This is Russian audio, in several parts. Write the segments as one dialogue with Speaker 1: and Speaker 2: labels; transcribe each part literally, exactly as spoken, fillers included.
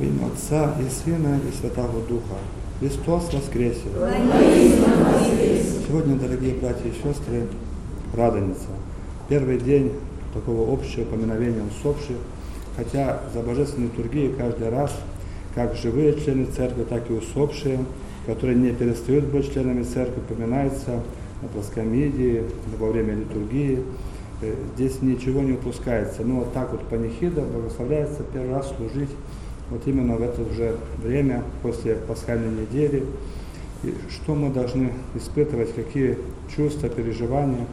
Speaker 1: Во имя Отца и Сына и Святого Духа. Христос воскресе! Сегодня, дорогие братья и сестры, Радоница. Первый день такого общего поминовения усопших, хотя за божественной литургией каждый раз, как живые члены церкви, так и усопшие, которые не перестают быть членами церкви, поминаются на плоскомидии, во время литургии. Здесь ничего не упускается. Но вот так вот панихида благословляется первый раз служить вот именно в это же время, после пасхальной недели. И что мы должны испытывать, какие чувства, переживания.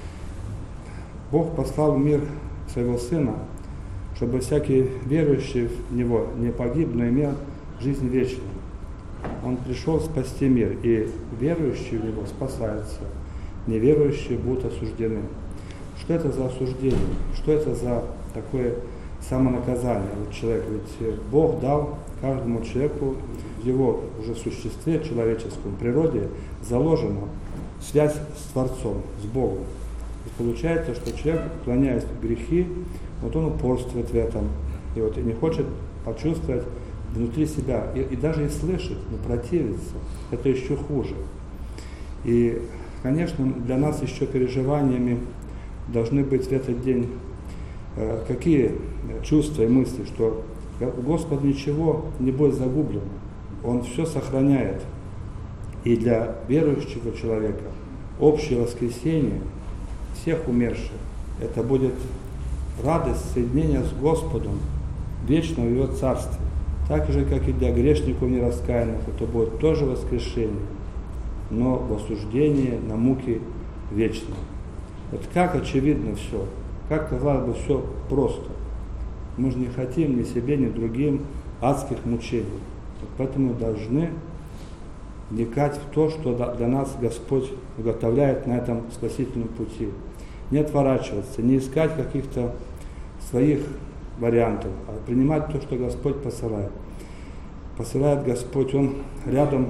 Speaker 1: Бог послал в мир своего Сына, чтобы всякий верующий в Него не погиб, но имел жизнь вечную. Он пришел спасти мир, и верующие в Него спасаются, неверующие будут осуждены. Что это за осуждение? Что это за такое самонаказание вот человека? Ведь Бог дал каждому человеку в его уже существе человеческом, природе заложена связь с Творцом, с Богом. И получается, что человек, уклоняясь в грехи, вот он упорствует в этом, и вот и не хочет почувствовать внутри себя, и, и даже и слышит, но противится. Это еще хуже. И, конечно, для нас еще переживаниями должны быть в этот день э, какие чувства и мысли, что Господь ничего не будет загублено, Он все сохраняет. И для верующего человека общее воскресение всех умерших, это будет радость соединения с Господом, вечно в Его Царстве. Так же, как и для грешников нераскаянных, это будет тоже воскрешение, но в осуждении на муки вечные. Вот как очевидно все, как, казалось бы, все просто. Мы же не хотим ни себе, ни другим адских мучений. Вот поэтому должны вникать в то, что для нас Господь уготовляет на этом спасительном пути. Не отворачиваться, не искать каких-то своих вариантов, а принимать то, что Господь посылает. Посылает Господь, Он рядом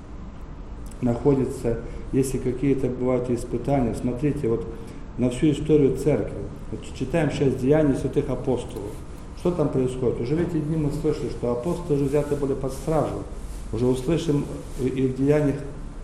Speaker 1: находится. Если какие-то бывают испытания, смотрите, вот на всю историю церкви. Вот читаем сейчас Деяния святых апостолов. Что там происходит? Уже в эти дни мы слышали, что апостолы уже взяты были под стражу. Уже услышим и в Деяниях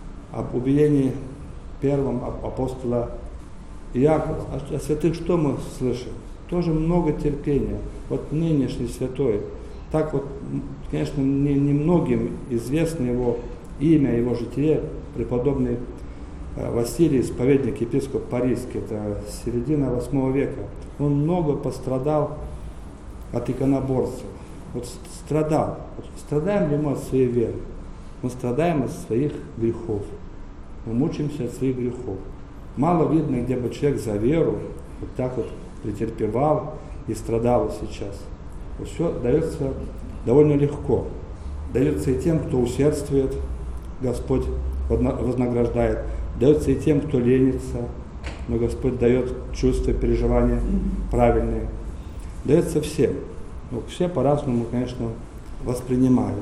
Speaker 1: об убиении первым апостола Иакова. А о святых что мы слышим? Тоже много терпения. Вот нынешний святой. Так вот, конечно, не, не многим известно его имя, его житие, преподобный Василий, исповедник, епископ Парижский, это середина восьмого века. Он много пострадал от иконоборцев. Вот страдал. Вот страдаем ли мы от своей веры? Мы страдаем от своих грехов. Мы мучаемся от своих грехов. Мало видно, где бы человек за веру вот так вот претерпевал и страдал сейчас. Вот все дается довольно легко. Дается и тем, кто усердствует, Господь вознаграждает. Дается и тем, кто ленится, но Господь дает чувства, переживания правильные. Дается всем. Но все по-разному, конечно, воспринимают.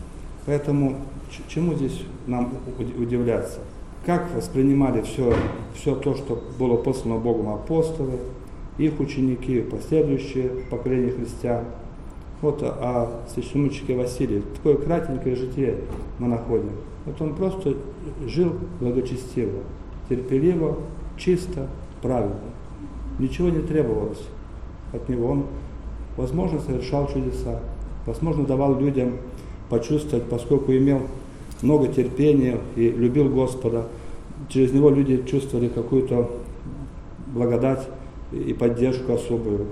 Speaker 1: Поэтому чему здесь нам удивляться? Как воспринимали все, все то, что было послано Богом апостолы, их ученики, последующие поколения христиан. Вот о, о священномученике Василии. Такое кратенькое житие мы находим. Вот он просто жил благочестиво, терпеливо, чисто, правильно. Ничего не требовалось от него. Он, возможно, совершал чудеса, возможно, давал людям почувствовать, поскольку имел много терпения и любил Господа. Через него люди чувствовали какую-то благодать и поддержку особую.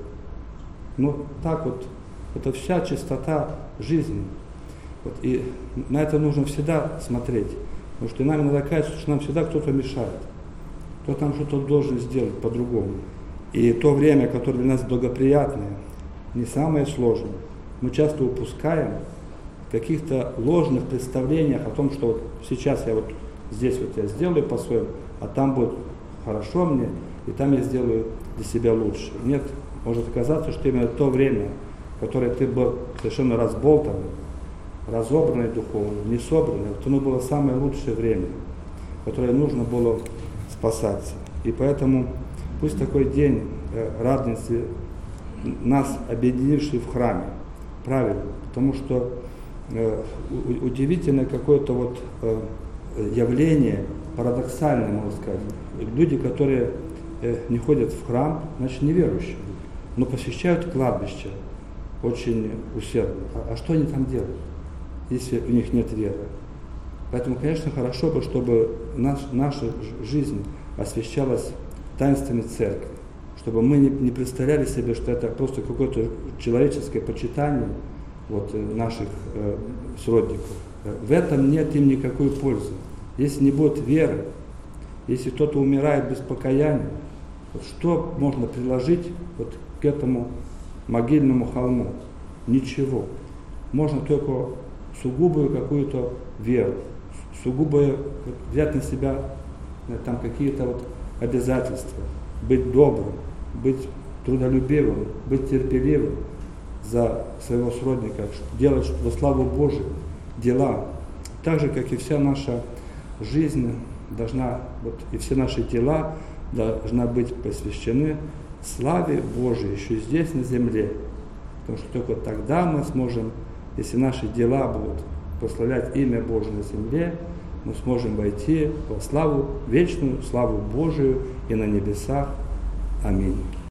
Speaker 1: Ну, так вот, это вся чистота жизни. Вот, и на это нужно всегда смотреть. Потому что нам иногда кажется, что нам всегда кто-то мешает. Кто-то нам что-то должен сделать по-другому. И то время, которое для нас благоприятное, не самое сложное. Мы часто упускаем в каких-то ложных представлениях о том, что вот сейчас я вот здесь вот я сделаю по-своему, а там будет хорошо мне, и там я сделаю для себя лучше. Нет, может оказаться, что именно то время, в которое ты был совершенно разболтанный, разобранный духовно, не собранный, вот оно было самое лучшее время, в которое нужно было спасаться. И поэтому пусть такой день Радоницы, нас объединивший в храме, правильно, потому что э, у, удивительное какое-то вот э, явление, парадоксальное, можно сказать. Люди, которые э, не ходят в храм, значит неверующие, но посещают кладбище очень усердно. А, а что они там делают, если у них нет веры? Поэтому, конечно, хорошо бы, чтобы наш, наша жизнь освящалась таинствами церкви, чтобы мы не, не представляли себе, что это просто какое-то человеческое почитание вот, наших э, сродников. В этом нет им никакой пользы. Если не будет веры, если кто-то умирает без покаяния, вот что можно приложить вот к этому могильному холму? Ничего. Можно только сугубую какую-то веру, сугубо взять на себя там какие-то вот обязательства, быть добрым, быть трудолюбивым, быть терпеливым за своего сродника, делать во славу Божию дела. Так же, как и вся наша жизнь должна, вот, и все наши дела должна быть посвящены славе Божией еще здесь, на земле. Потому что только тогда мы сможем, если наши дела будут прославлять имя Божие на земле, мы сможем войти во славу, вечную славу Божию и на небесах. Аминь.